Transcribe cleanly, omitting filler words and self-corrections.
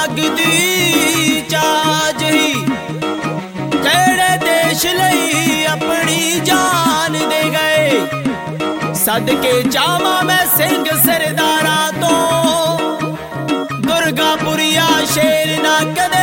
लगदी चाज ही जेड़े देश लई अपनी जान दे गए। सदके जावा मैं सिंह सरदारा तो दुर्गापुरिया शेर ना कदे